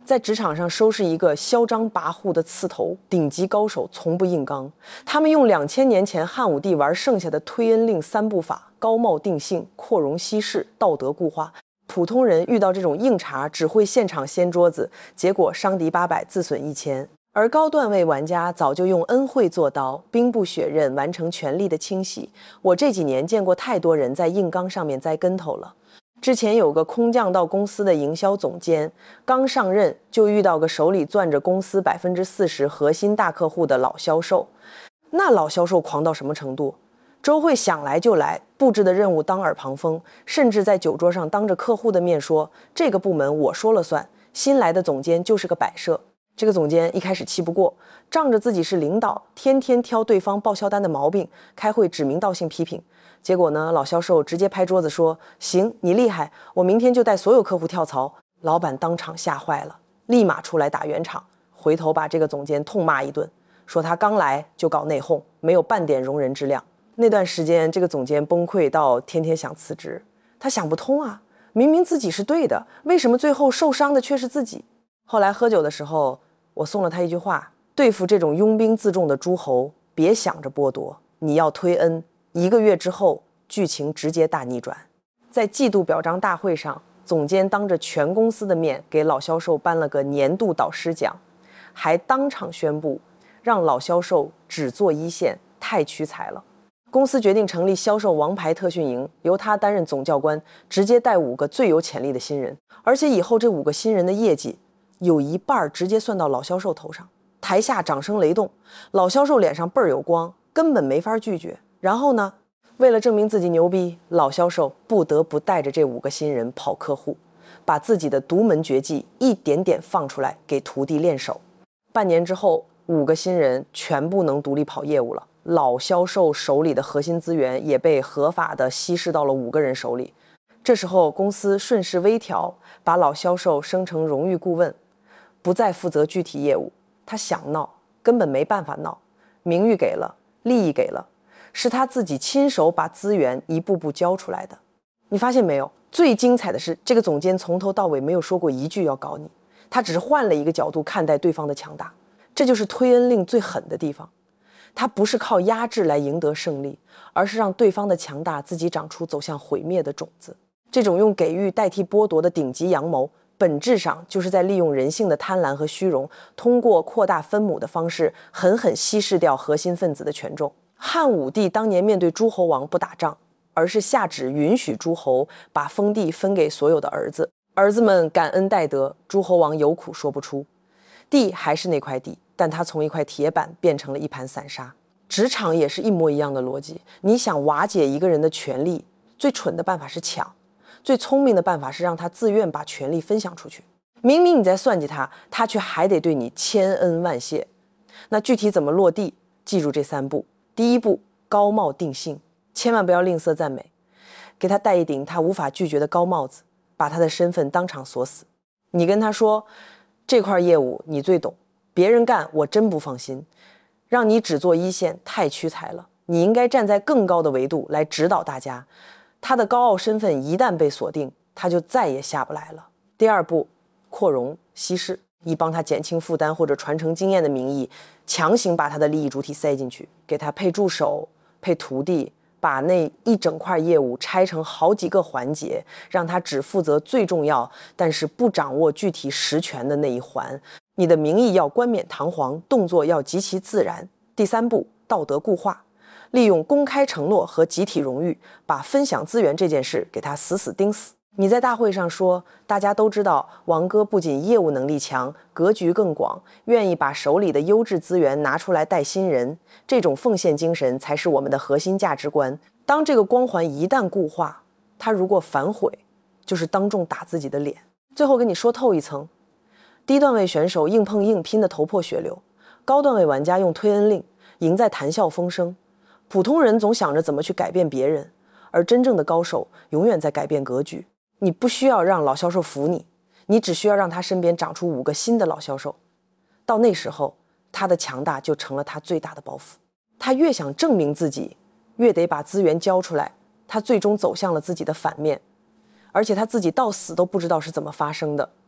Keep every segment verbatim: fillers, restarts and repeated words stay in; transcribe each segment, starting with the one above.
在职场上收拾一个嚣张跋扈的刺头，顶级高手从不硬刚。他们用两千年前汉武帝玩剩下的推恩令三步法：高帽定性、扩容稀释、道德固化。普通人遇到这种硬茬，只会现场掀桌子，结果伤敌八百，自损一千。而高段位玩家早就用恩惠做刀，兵不血刃完成权力的清洗。我这几年见过太多人在硬刚上面栽跟头了。之前有个空降到公司的营销总监，刚上任就遇到个手里攥着公司百分之四十核心大客户的老销售。那老销售狂到什么程度？周会想来就来，布置的任务当耳旁风，甚至在酒桌上当着客户的面说：“这个部门我说了算，新来的总监就是个摆设。”这个总监一开始气不过，仗着自己是领导，天天挑对方报销单的毛病，开会指名道姓批评。结果呢，老销售直接拍桌子说：“行，你厉害，我明天就带所有客户跳槽。”老板当场吓坏了，立马出来打圆场，回头把这个总监痛骂一顿，说他刚来就搞内讧，没有半点容人之量。那段时间，这个总监崩溃到天天想辞职。他想不通啊，明明自己是对的，为什么最后受伤的却是自己？后来喝酒的时候，我送了他一句话：对付这种拥兵自重的诸侯，别想着剥夺，你要推恩。一个月之后，剧情直接大逆转。在季度表彰大会上，总监当着全公司的面给老销售颁了个年度导师奖，还当场宣布让老销售只做一线，太屈才了。公司决定成立销售王牌特训营，由他担任总教官，直接带五个最有潜力的新人，而且以后这五个新人的业绩有一半直接算到老销售头上。台下掌声雷动，老销售脸上倍儿有光，根本没法拒绝。然后呢，为了证明自己牛逼，老销售不得不带着这五个新人跑客户，把自己的独门绝技一点点放出来给徒弟练手。半年之后，五个新人全部能独立跑业务了，老销售手里的核心资源也被合法的稀释到了五个人手里。这时候公司顺势微调，把老销售升成荣誉顾问，不再负责具体业务。他想闹，根本没办法闹，名誉给了，利益给了，是他自己亲手把资源一步步交出来的。你发现没有？最精彩的是，这个总监从头到尾没有说过一句要搞你，他只是换了一个角度看待对方的强大。这就是推恩令最狠的地方，他不是靠压制来赢得胜利，而是让对方的强大自己长出走向毁灭的种子。这种用给予代替剥夺的顶级阳谋，本质上就是在利用人性的贪婪和虚荣，通过扩大分母的方式，狠狠稀释掉核心分子的权重。汉武帝当年面对诸侯王不打仗，而是下旨允许诸侯把封地分给所有的儿子，儿子们感恩戴德，诸侯王有苦说不出。地还是那块地，但他从一块铁板变成了一盘散沙。职场也是一模一样的逻辑，你想瓦解一个人的权利，最蠢的办法是抢，最聪明的办法是让他自愿把权力分享出去。明明你在算计他，他却还得对你千恩万谢。那具体怎么落地？记住这三步。第一步，高帽定性，千万不要吝啬赞美，给他戴一顶他无法拒绝的高帽子，把他的身份当场锁死。你跟他说，这块业务你最懂，别人干我真不放心，让你只做一线太屈才了，你应该站在更高的维度来指导大家。他的高傲身份一旦被锁定，他就再也下不来了。第二步，扩容稀释，以帮他减轻负担或者传承经验的名义，强行把他的利益主体塞进去，给他配助手、配徒弟，把那一整块业务拆成好几个环节，让他只负责最重要但是不掌握具体实权的那一环。你的名义要冠冕堂皇，动作要极其自然。第三步，道德固化，利用公开承诺和集体荣誉，把分享资源这件事给他死死钉死。你在大会上说，大家都知道王哥不仅业务能力强，格局更广，愿意把手里的优质资源拿出来带新人，这种奉献精神才是我们的核心价值观。当这个光环一旦固化，他如果反悔，就是当众打自己的脸。最后跟你说透一层，低段位选手硬碰硬拼得头破血流，高段位玩家用推恩令赢在谈笑风生。普通人总想着怎么去改变别人，而真正的高手永远在改变格局。你不需要让老销售服你，你只需要让他身边长出五个新的老销售。到那时候，他的强大就成了他最大的包袱。他越想证明自己，越得把资源交出来，他最终走向了自己的反面，而且他自己到死都不知道是怎么发生的。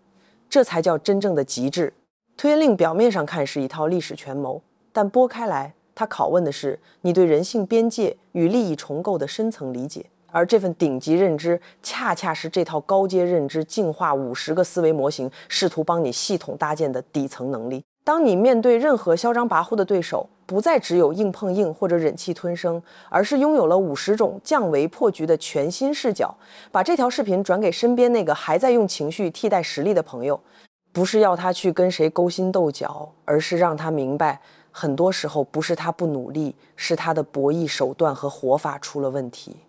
这才叫真正的极致。推恩令表面上看是一套历史权谋，但拨开来，它拷问的是你对人性边界与利益重构的深层理解。而这份顶级认知，恰恰是这套高阶认知进化五十个思维模型，试图帮你系统搭建的底层能力。当你面对任何嚣张跋扈的对手，不再只有硬碰硬或者忍气吞声，而是拥有了五十种降维破局的全新视角。把这条视频转给身边那个还在用情绪替代实力的朋友，不是要他去跟谁勾心斗角，而是让他明白，很多时候不是他不努力，是他的博弈手段和活法出了问题。